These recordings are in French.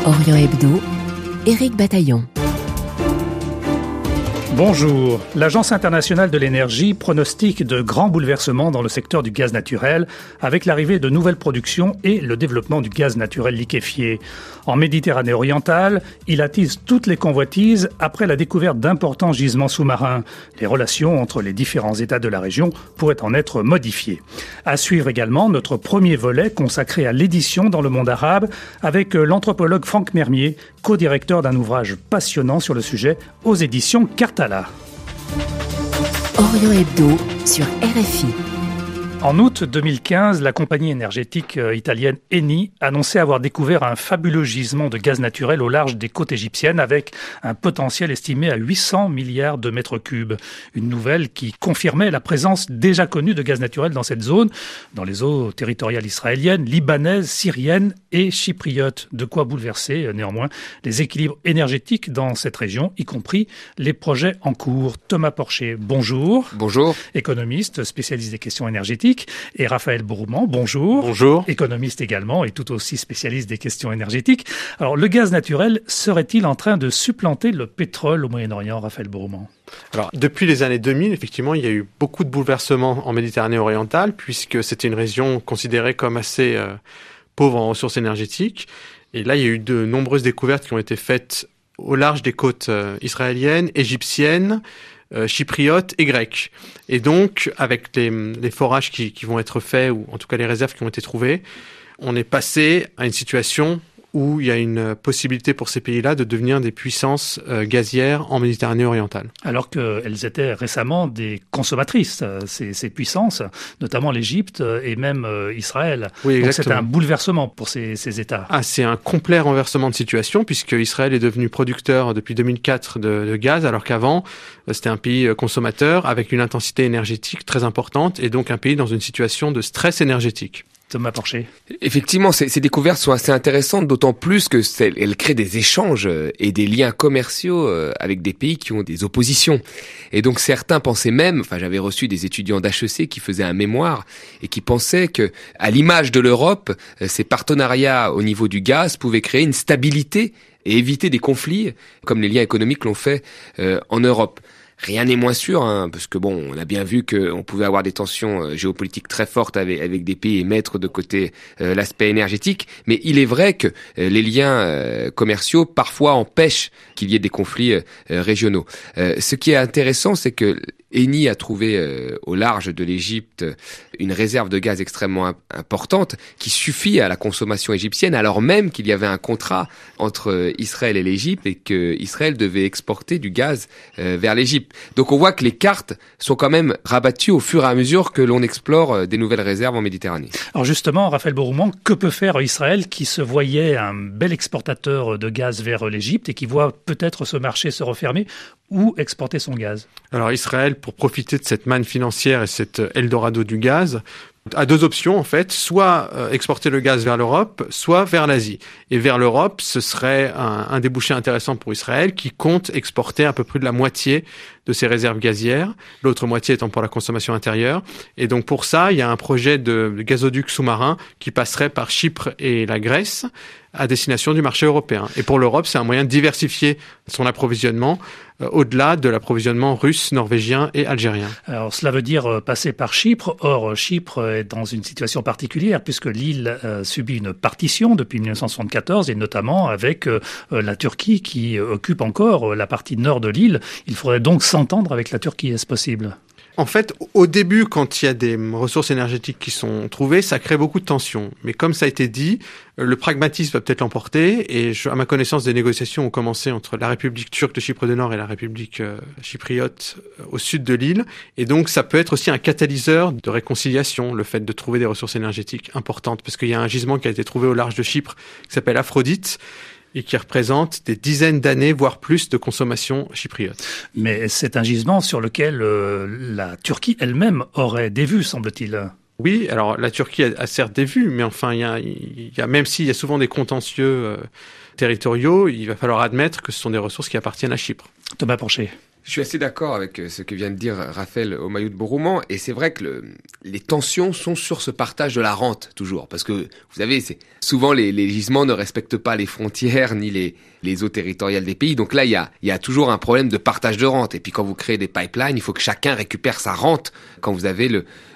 Orient Hebdo, Éric Bataillon. Bonjour. L'Agence internationale de l'énergie pronostique de grands bouleversements dans le secteur du gaz naturel avec l'arrivée de nouvelles productions et le développement du gaz naturel liquéfié. En Méditerranée orientale, il attise toutes les convoitises après la découverte d'importants gisements sous-marins. Les relations entre les différents États de la région pourraient en être modifiées. À suivre également notre premier volet consacré à l'édition dans le monde arabe avec l'anthropologue Franck Mermier, co-directeur d'un ouvrage passionnant sur le sujet aux éditions Cartala. Orient Hebdo sur RFI. En août 2015, la compagnie énergétique italienne Eni annonçait avoir découvert un fabuleux gisement de gaz naturel au large des côtes égyptiennes avec un potentiel estimé à 800 milliards de mètres cubes. Une nouvelle qui confirmait la présence déjà connue de gaz naturel dans cette zone, dans les eaux territoriales israéliennes, libanaises, syriennes et chypriotes. De quoi bouleverser néanmoins les équilibres énergétiques dans cette région, y compris les projets en cours. Thomas Porcher, bonjour. Bonjour. Économiste, spécialiste des questions énergétiques. Et Raphaël Bourrouman, bonjour. Bonjour. Économiste également et tout aussi spécialiste des questions énergétiques. Alors, le gaz naturel serait-il en train de supplanter le pétrole au Moyen-Orient, Raphaël Bourrouman ? Alors, depuis les années 2000, effectivement, il y a eu beaucoup de bouleversements en Méditerranée orientale, puisque c'était une région considérée comme assez pauvre en ressources énergétiques. Et là, il y a eu de nombreuses découvertes qui ont été faites au large des côtes israéliennes, égyptiennes, chypriotes et grecques. Et donc, avec les forages qui vont être faits, ou en tout cas les réserves qui ont été trouvées, on est passé à une situation où il y a une possibilité pour ces pays-là de devenir des puissances gazières en Méditerranée orientale. Alors qu'elles étaient récemment des consommatrices, ces puissances, notamment l'Égypte et même Israël. Oui, donc exactement. c'est un bouleversement pour ces États. Ah, c'est un complet renversement de situation, puisque Israël est devenu producteur depuis 2004 de gaz, alors qu'avant, c'était un pays consommateur avec une intensité énergétique très importante, et donc un pays dans une situation de stress énergétique. Thomas Porcher. Effectivement, ces découvertes sont assez intéressantes, d'autant plus que elles créent des échanges et des liens commerciaux avec des pays qui ont des oppositions. Et donc certains pensaient même, j'avais reçu des étudiants d'HEC qui faisaient un mémoire et qui pensaient que, à l'image de l'Europe, ces partenariats au niveau du gaz pouvaient créer une stabilité et éviter des conflits, comme les liens économiques l'ont fait en Europe. Rien n'est moins sûr, parce que on a bien vu qu'on pouvait avoir des tensions géopolitiques très fortes avec des pays et mettre de côté l'aspect énergétique. Mais il est vrai que les liens commerciaux parfois empêchent qu'il y ait des conflits régionaux. Ce qui est intéressant, c'est que Eni a trouvé au large de l'Égypte une réserve de gaz extrêmement importante qui suffit à la consommation égyptienne, alors même qu'il y avait un contrat entre Israël et l'Égypte et que Israël devait exporter du gaz vers l'Égypte. Donc on voit que les cartes sont quand même rabattues au fur et à mesure que l'on explore des nouvelles réserves en Méditerranée. Alors justement, Raphaël Bourrouman, que peut faire Israël qui se voyait un bel exportateur de gaz vers l'Égypte et qui voit peut-être ce marché se refermer ou exporter son gaz? Alors Israël, pour profiter de cette manne financière et cet Eldorado du gaz, a deux options en fait, soit exporter le gaz vers l'Europe, soit vers l'Asie. Et vers l'Europe, ce serait un débouché intéressant pour Israël qui compte exporter à peu près de la moitié de ses réserves gazières, l'autre moitié étant pour la consommation intérieure. Et donc pour ça, il y a un projet de gazoduc sous-marin qui passerait par Chypre et la Grèce à destination du marché européen. Et pour l'Europe, c'est un moyen de diversifier son approvisionnement au-delà de l'approvisionnement russe, norvégien et algérien. Alors cela veut dire passer par Chypre. Or, Chypre est dans une situation particulière puisque l'île subit une partition depuis 1974 et notamment avec la Turquie qui occupe encore la partie nord de l'île. Il faudrait donc s'entendre avec la Turquie, est-ce possible ? En fait, au début, quand il y a des ressources énergétiques qui sont trouvées, ça crée beaucoup de tensions. Mais comme ça a été dit, le pragmatisme va peut-être l'emporter. Et à ma connaissance, des négociations ont commencé entre la République turque de Chypre du Nord et la République chypriote au sud de l'île. Et donc, ça peut être aussi un catalyseur de réconciliation, le fait de trouver des ressources énergétiques importantes. Parce qu'il y a un gisement qui a été trouvé au large de Chypre qui s'appelle Aphrodite, et qui représente des dizaines d'années, voire plus, de consommation chypriote. Mais c'est un gisement sur lequel la Turquie elle-même aurait des vues, semble-t-il. Oui, alors la Turquie a certes des vues, mais enfin, il y a même s'il y a souvent des contentieux territoriaux, il va falloir admettre que ce sont des ressources qui appartiennent à Chypre. Thomas Porcher. Je suis assez d'accord avec ce que vient de dire Raphaël Omayoud-Borouman, et c'est vrai que les tensions sont sur ce partage de la rente, toujours, parce que, vous savez, souvent les gisements ne respectent pas les frontières ni les eaux territoriales des pays, donc là, il y a toujours un problème de partage de rente, et puis quand vous créez des pipelines, il faut que chacun récupère sa rente quand vous avez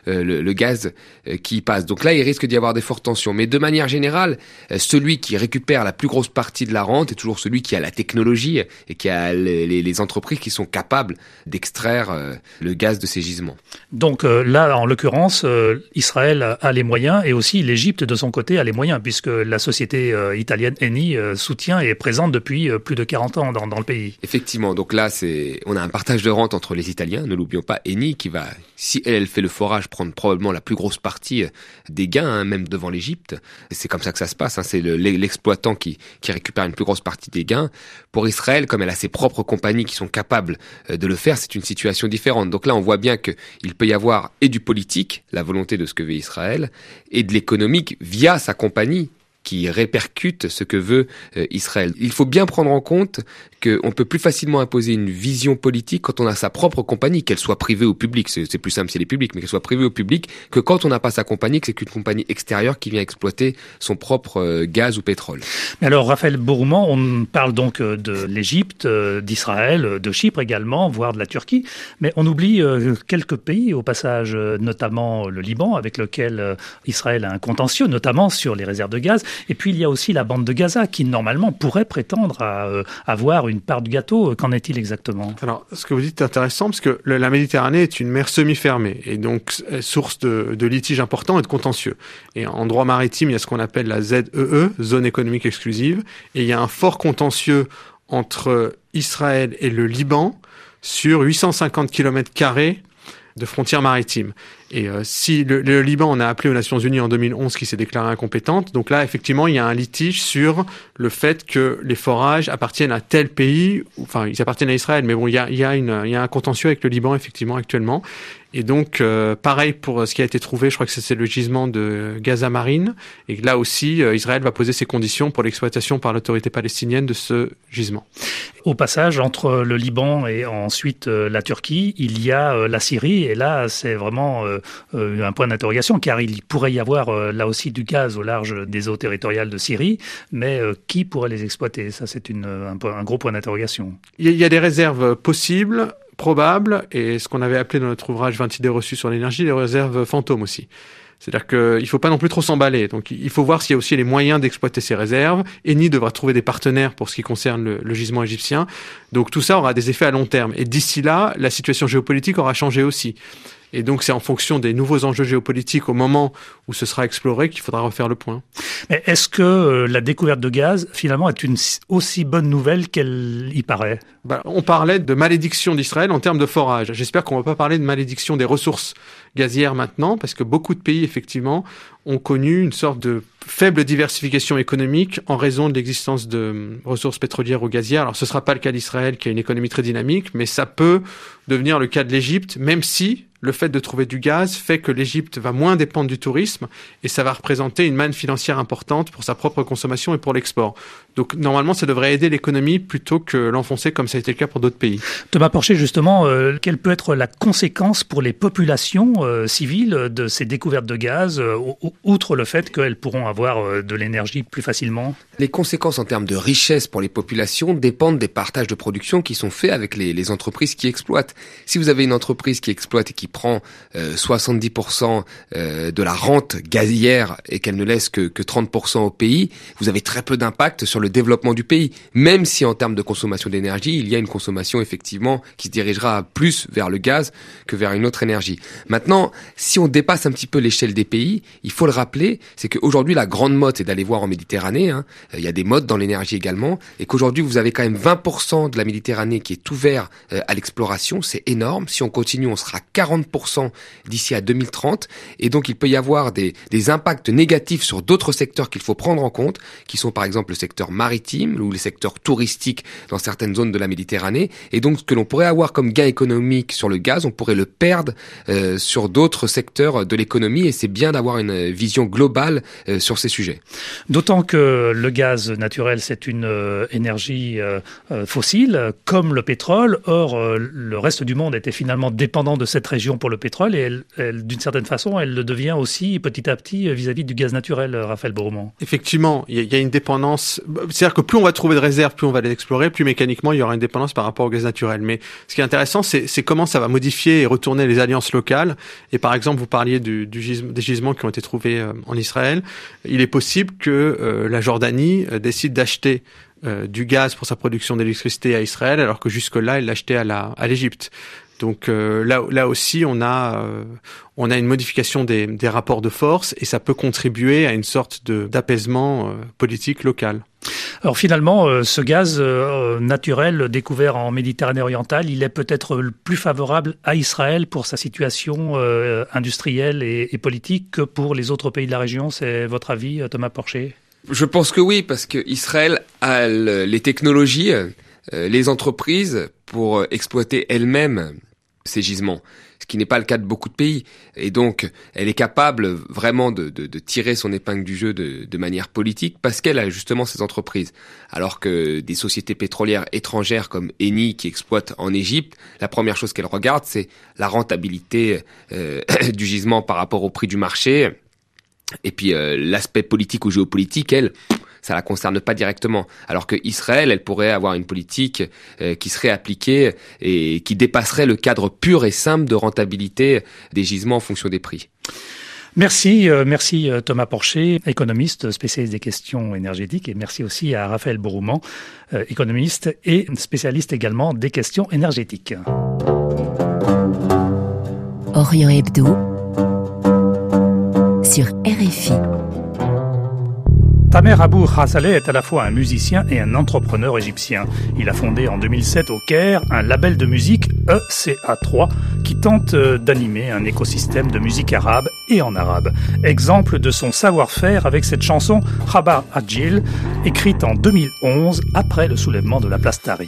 le gaz qui y passe. Donc là, il risque d'y avoir des fortes tensions, mais de manière générale, celui qui récupère la plus grosse partie de la rente est toujours celui qui a la technologie et qui a les entreprises qui sont capables d'extraire le gaz de ces gisements. Donc là, en l'occurrence, Israël a les moyens et aussi l'Égypte de son côté a les moyens puisque la société italienne Eni soutient et est présente depuis plus de 40 ans dans le pays. Effectivement, donc là, on a un partage de rente entre les Italiens, ne l'oublions pas, Eni qui va, si elle fait le forage, prendre probablement la plus grosse partie des gains, même devant l'Égypte. C'est comme ça que ça se passe, c'est l'exploitant qui récupère une plus grosse partie des gains. Pour Israël, comme elle a ses propres compagnies qui sont capables de le faire, c'est une situation différente. Donc là, on voit bien qu'il peut y avoir et du politique, la volonté de ce que veut Israël, et de l'économique via sa compagnie qui répercute ce que veut Israël. Il faut bien prendre en compte qu'on peut plus facilement imposer une vision politique quand on a sa propre compagnie, qu'elle soit privée ou publique. C'est plus simple si elle est publique, mais qu'elle soit privée ou publique, que quand on n'a pas sa compagnie, que c'est qu'une compagnie extérieure qui vient exploiter son propre gaz ou pétrole. Mais alors, Raphaël Borouman, on parle donc de l'Égypte, d'Israël, de Chypre également, voire de la Turquie, mais on oublie quelques pays au passage, notamment le Liban, avec lequel Israël a un contentieux, notamment sur les réserves de gaz. Et puis il y a aussi la bande de Gaza qui normalement pourrait prétendre à avoir une part du gâteau. Qu'en est-il exactement ? Alors, ce que vous dites est intéressant parce que la Méditerranée est une mer semi-fermée et donc source de litiges importants et de contentieux. Et en droit maritime, il y a ce qu'on appelle la ZEE, zone économique exclusive, et il y a un fort contentieux entre Israël et le Liban sur 850 km² de frontières maritimes. Et si le Liban, on a appelé aux Nations Unies en 2011 qui s'est déclarée incompétente, donc là, effectivement, il y a un litige sur le fait que les forages appartiennent à tel pays, enfin, ils appartiennent à Israël, mais bon, il y a un contentieux avec le Liban, effectivement, actuellement. Et donc, pareil pour ce qui a été trouvé, je crois que c'est le gisement de Gaza Marine, et là aussi, Israël va poser ses conditions pour l'exploitation par l'autorité palestinienne de ce gisement. Au passage, entre le Liban et ensuite la Turquie, il y a la Syrie, et là, c'est vraiment un point d'interrogation, car il pourrait y avoir là aussi du gaz au large des eaux territoriales de Syrie, mais qui pourrait les exploiter ? Ça, c'est un gros point d'interrogation. Il y a des réserves possibles, probables, et ce qu'on avait appelé dans notre ouvrage 20 idées reçues sur l'énergie, les réserves fantômes aussi. C'est-à-dire qu'il faut pas non plus trop s'emballer. Donc, il faut voir s'il y a aussi les moyens d'exploiter ces réserves. Eni devra trouver des partenaires pour ce qui concerne le gisement égyptien. Donc, tout ça aura des effets à long terme. Et d'ici là, la situation géopolitique aura changé aussi. Et donc, c'est en fonction des nouveaux enjeux géopolitiques au moment où ce sera exploré qu'il faudra refaire le point. Mais est-ce que la découverte de gaz, finalement, est une aussi bonne nouvelle qu'elle y paraît ? On parlait de malédiction d'Israël en termes de forage. J'espère qu'on ne va pas parler de malédiction des ressources gazières maintenant, parce que beaucoup de pays, effectivement, ont connu une sorte de faible diversification économique en raison de l'existence de ressources pétrolières ou gazières. Alors, ce ne sera pas le cas d'Israël, qui a une économie très dynamique, mais ça peut devenir le cas de l'Égypte, même si le fait de trouver du gaz fait que l'Égypte va moins dépendre du tourisme et ça va représenter une manne financière importante pour sa propre consommation et pour l'export. Donc normalement, ça devrait aider l'économie plutôt que l'enfoncer comme ça a été le cas pour d'autres pays. Thomas Porcher, justement, quelle peut être la conséquence pour les populations civiles de ces découvertes de gaz, outre le fait qu'elles pourront avoir de l'énergie plus facilement ? Les conséquences en termes de richesse pour les populations dépendent des partages de production qui sont faits avec les entreprises qui exploitent. Si vous avez une entreprise qui exploite et qui prend 70% de la rente gazière et qu'elle ne laisse que 30% au pays, vous avez très peu d'impact sur le développement du pays. Même si en termes de consommation d'énergie, il y a une consommation effectivement qui se dirigera plus vers le gaz que vers une autre énergie. Maintenant, si on dépasse un petit peu l'échelle des pays, il faut le rappeler, c'est qu'aujourd'hui la grande mode c'est d'aller voir en Méditerranée, il y a des modes dans l'énergie également, et qu'aujourd'hui vous avez quand même 20% de la Méditerranée qui est ouvert à l'exploration, c'est énorme. Si on continue, on sera 40% 40% d'ici à 2030. Et donc, il peut y avoir des impacts négatifs sur d'autres secteurs qu'il faut prendre en compte, qui sont par exemple le secteur maritime ou les secteurs touristiques dans certaines zones de la Méditerranée. Et donc, ce que l'on pourrait avoir comme gain économique sur le gaz, on pourrait le perdre sur d'autres secteurs de l'économie. Et c'est bien d'avoir une vision globale sur ces sujets. D'autant que le gaz naturel, c'est une énergie fossile, comme le pétrole. Or, le reste du monde était finalement dépendant de cette région pour le pétrole et elle, d'une certaine façon, elle le devient aussi petit à petit vis-à-vis du gaz naturel, Raphaël Bourmont. Effectivement, il y a une dépendance. C'est-à-dire que plus on va trouver de réserves, plus on va les explorer, plus mécaniquement il y aura une dépendance par rapport au gaz naturel. Mais ce qui est intéressant, c'est comment ça va modifier et retourner les alliances locales. Et par exemple, vous parliez des gisements qui ont été trouvés en Israël. Il est possible que la Jordanie décide d'acheter du gaz pour sa production d'électricité à Israël, alors que jusque-là, elle l'achetait à l'Égypte. Donc là aussi, on a une modification des rapports de force et ça peut contribuer à une sorte d'apaisement politique local. Alors finalement, ce gaz naturel découvert en Méditerranée orientale, il est peut-être plus favorable à Israël pour sa situation industrielle et politique que pour les autres pays de la région. C'est votre avis, Thomas Porcher ? Je pense que oui, parce que Israël a les technologies, les entreprises pour exploiter elle-même ces gisements, ce qui n'est pas le cas de beaucoup de pays. Et donc, elle est capable vraiment de tirer son épingle du jeu de manière politique parce qu'elle a justement ces entreprises. Alors que des sociétés pétrolières étrangères comme Eni qui exploitent en Égypte, la première chose qu'elles regardent, c'est la rentabilité du gisement par rapport au prix du marché. Et puis l'aspect politique ou géopolitique, ça la concerne pas directement. Alors que Israël, elle pourrait avoir une politique qui serait appliquée et qui dépasserait le cadre pur et simple de rentabilité des gisements en fonction des prix. Merci Thomas Porcher, économiste spécialiste des questions énergétiques, et merci aussi à Raphaël Bourmont, économiste et spécialiste également des questions énergétiques. Orient Hebdo sur RFI. Tamer Abou Hassaleh est à la fois un musicien et un entrepreneur égyptien. Il a fondé en 2007 au Caire un label de musique ECA3 qui tente d'animer un écosystème de musique arabe et en arabe. Exemple de son savoir-faire avec cette chanson Khabar Adjil, écrite en 2011 après le soulèvement de la place Tahrir.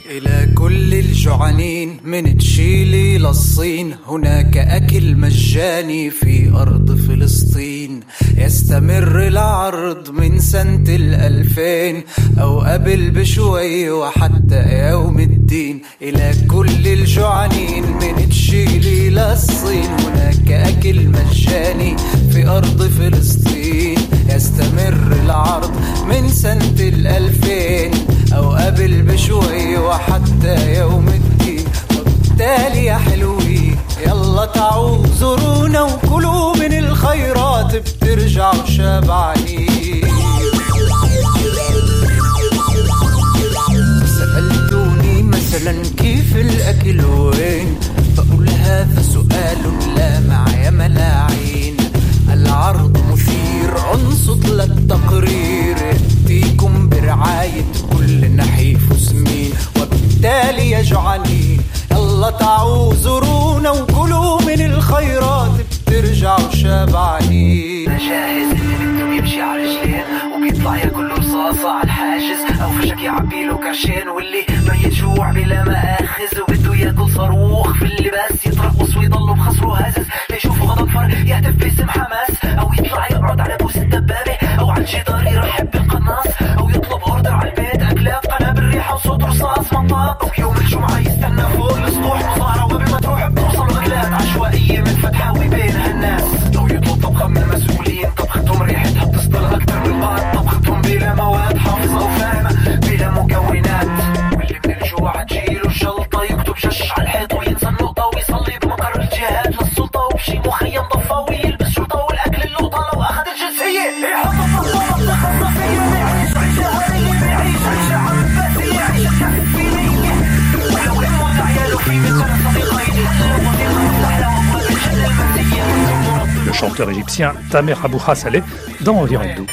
الألفين أو قبل بشوي وحتى يوم الدين إلى كل الجوعانين من تشيلي للصين هناك أكل مجاني في أرض فلسطين يستمر العرض من سنة الألفين أو قبل بشوي وحتى يوم الدين وبالتالي يا حلوين يلا تعالوا زورونا وكلوا من الخيرات بترجعوا شبعانين سألتوني مثلا كيف الأكل وين بقول هذا سؤال لامع يا ملاعين العرض مثير انصت للتقرير يأتيكم برعاية كل نحيف وسمين وبالتالي يا جوعانين يلا تعالوا زورونا وكلوا من الخيرات بترجعوا شبعانين جاهز اللي بده يمشي على رجلين وبيطلع ياكل رصاصة على الحاجز او فشك يعبي له كرشين واللي ميت جوع بلا مآخذ وبده ياكل صاروخ في اللباس يترقص ويضل بخصره هازز ليشوفوا غضب فر يهتف باسم حماس او يطلع يقعد على بوس الدبابة او على الجدار يرحب بالقناص او يطلب اوردر على البيت اكلات قنابل ريحة وصوت رصاص مطاط او يوم الجمعة يستنى فوق السطوح مظاهرة وقبل ما تروح بتوصل غلات عشوائية من فتحاوي بينها الناس او يطلب طبخة من المسؤولين طبختهم ريحة تصدر اكتر من بعض طبختهم بلا مواد حافظة وفاهمة بلا مكونات واللي من الجوع تجيله الجلطة يكتب جش على الحيط وينسى النقطة ويصلي بمقر الجهاد للسلطة وبشي مخيم ضفة ويلبس شرطة والاكل اللوطة لو اخذ الجنسية يحط الطلبة بتخصصية ويعيش عيشة هرية ويعيش عيشة عباسية يعيش الكفينية ولو يموت عياله في مثل صديقين Le chanteur égyptien Tamer Abou Hassaleh dans Orient Hebdo.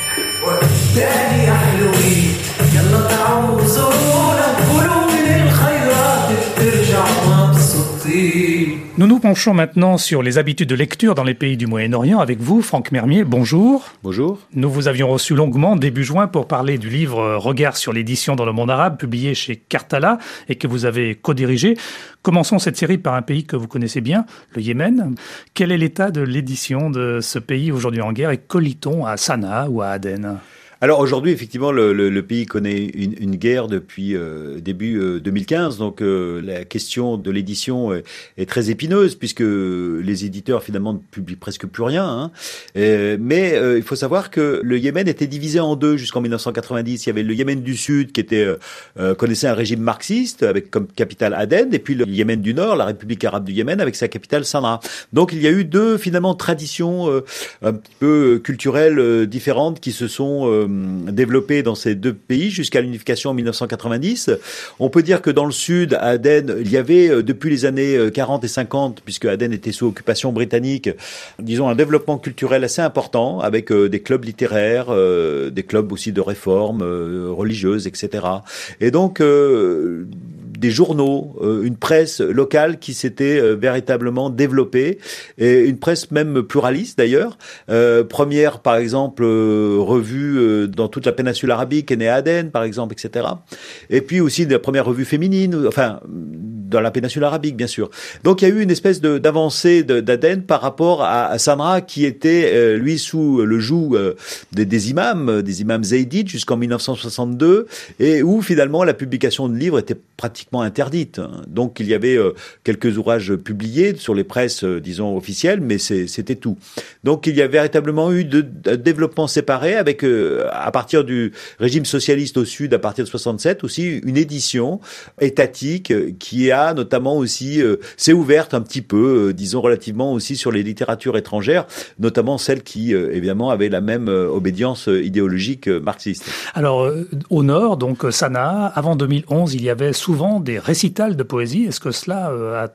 يلا Nous nous penchons maintenant sur les habitudes de lecture dans les pays du Moyen-Orient avec vous, Franck Mermier. Bonjour. Bonjour. Nous vous avions reçu longuement début juin pour parler du livre Regard sur l'édition dans le monde arabe, publié chez Karthala et que vous avez co-dirigé. Commençons cette série par un pays que vous connaissez bien, le Yémen. Quel est l'état de l'édition de ce pays aujourd'hui en guerre et que lit-on à Sanaa ou à Aden ? Alors aujourd'hui, effectivement, le pays connaît une guerre depuis début 2015. Donc la question de l'édition est très épineuse puisque les éditeurs finalement ne publient presque plus rien. Hein. Mais il faut savoir que le Yémen était divisé en deux jusqu'en 1990. Il y avait le Yémen du Sud qui était connaissait un régime marxiste avec comme capitale Aden, et puis le Yémen du Nord, la République arabe du Yémen, avec sa capitale Sanaa. Donc il y a eu deux finalement traditions un petit peu culturelles différentes qui se sont développé dans ces deux pays jusqu'à l'unification en 1990. On peut dire que dans le sud, à Aden, il y avait depuis les années 40 et 50, puisque Aden était sous occupation britannique, disons un développement culturel assez important avec des clubs littéraires, des clubs aussi de réforme religieuse, etc. Et donc des journaux, une presse locale qui s'était véritablement développée, et une presse même pluraliste d'ailleurs. Première, par exemple, revue dans toute la péninsule arabique, est née à Aden, par exemple, etc. Et puis aussi la première revue féminine, enfin, dans la péninsule arabique, bien sûr. Donc il y a eu une espèce d'avancée d'Aden par rapport à Sanaa, qui était, lui, sous le joug des imams zaydites jusqu'en 1962, et où finalement la publication de livres était pratiquement interdite. Donc il y avait quelques ouvrages publiés sur les presses, disons, officielles, mais c'était tout. Donc il y a véritablement eu de développement séparé avec, à partir du régime socialiste au sud, à partir de 67, aussi une édition étatique qui a notamment aussi, s'est ouverte un petit peu, disons relativement aussi sur les littératures étrangères, notamment celles qui, évidemment, avaient la même obédience idéologique marxiste. Alors, au nord, donc Sanaa, avant 2011, il y avait souvent des récitals de poésie. Est-ce que cela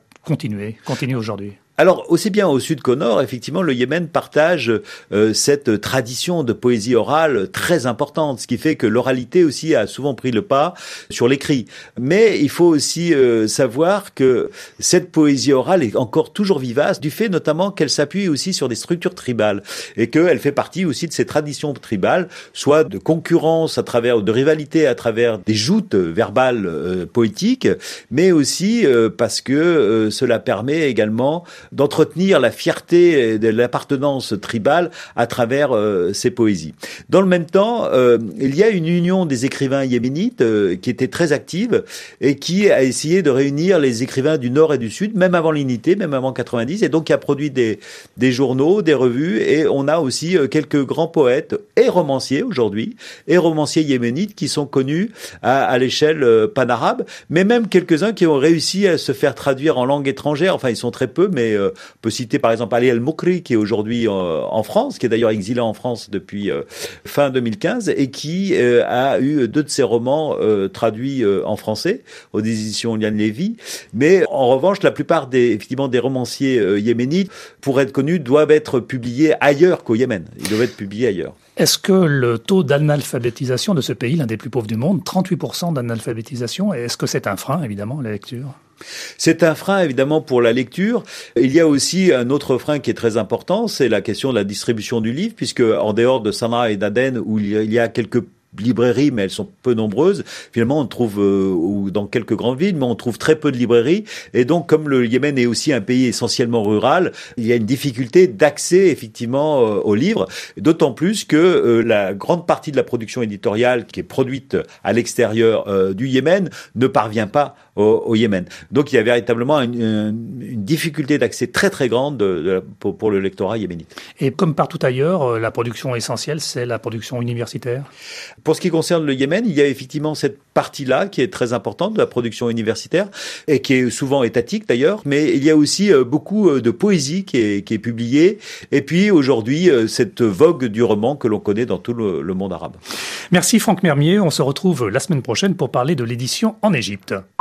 continue aujourd'hui ? Alors, aussi bien au sud qu'au nord, effectivement, le Yémen partage cette tradition de poésie orale très importante, ce qui fait que l'oralité aussi a souvent pris le pas sur l'écrit. Mais il faut aussi savoir que cette poésie orale est encore toujours vivace, du fait notamment qu'elle s'appuie aussi sur des structures tribales, et qu'elle fait partie aussi de ces traditions tribales, soit de concurrence de rivalité à travers des joutes verbales poétiques, mais aussi parce que cela permet également d'entretenir la fierté de l'appartenance tribale à travers ces poésies. Dans le même temps, il y a une union des écrivains yéménites qui était très active et qui a essayé de réunir les écrivains du Nord et du Sud, même avant l'unité, même avant 90, et donc qui a produit des journaux, des revues, et on a aussi quelques grands poètes et romanciers aujourd'hui, et romanciers yéménites qui sont connus à l'échelle panarabe, mais même quelques-uns qui ont réussi à se faire traduire en langue étrangère. Enfin, ils sont très peu, mais on peut citer par exemple Ali El-Moukri, qui est aujourd'hui en France, qui est d'ailleurs exilé en France depuis fin 2015, et qui a eu 2 de ses romans traduits en français aux éditions Liane Lévy. Mais en revanche, la plupart des romanciers yéménites, pour être connus, doivent être publiés ailleurs qu'au Yémen. Ils doivent être publiés ailleurs. Est-ce que le taux d'analphabétisation de ce pays, l'un des plus pauvres du monde, 38% d'analphabétisation, est-ce que c'est un frein, évidemment, la lecture ? C'est un frein, évidemment, pour la lecture. Il y a aussi un autre frein qui est très important, c'est la question de la distribution du livre, puisque en dehors de Sanaa et d'Aden, où il y a quelques librairies, mais elles sont peu nombreuses. Finalement, on trouve ou dans quelques grandes villes, mais on trouve très peu de librairies. Et donc, comme le Yémen est aussi un pays essentiellement rural, il y a une difficulté d'accès effectivement aux livres. D'autant plus que la grande partie de la production éditoriale qui est produite à l'extérieur du Yémen ne parvient pas au Yémen. Donc, il y a véritablement une difficulté d'accès très très grande pour le lectorat yéménite. Et comme partout ailleurs, la production essentielle, c'est la production universitaire ? Pour ce qui concerne le Yémen, il y a effectivement cette partie-là qui est très importante de la production universitaire et qui est souvent étatique d'ailleurs, mais il y a aussi beaucoup de poésie qui est publiée, et puis aujourd'hui cette vogue du roman que l'on connaît dans tout le monde arabe. Merci Franck Mermier, on se retrouve la semaine prochaine pour parler de l'édition en Égypte.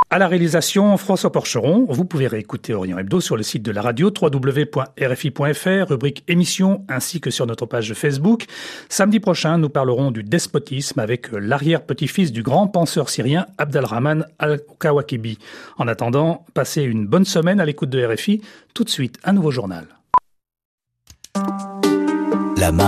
À la réalisation, François Porcheron. Vous pouvez réécouter Orient Hebdo sur le site de la radio www.rfi.fr, rubrique émissions, ainsi que sur notre page Facebook. Samedi prochain, nous parlerons du despotisme avec l'arrière-petit-fils du grand penseur syrien Abdelrahman al-Kawakibi. En attendant, passez une bonne semaine à l'écoute de RFI. Tout de suite, un nouveau journal.